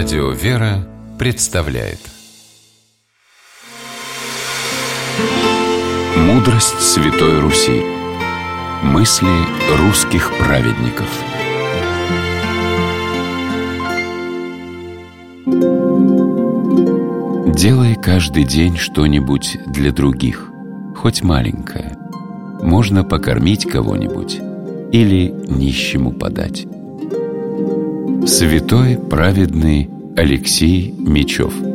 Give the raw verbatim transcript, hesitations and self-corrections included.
Радио «Вера» представляет Мудрость Святой Руси. Мысли русских праведников. Делай каждый день что-нибудь для других, хоть маленькое. Можно покормить кого-нибудь или нищему подать. Святой праведный Алексей Мечев.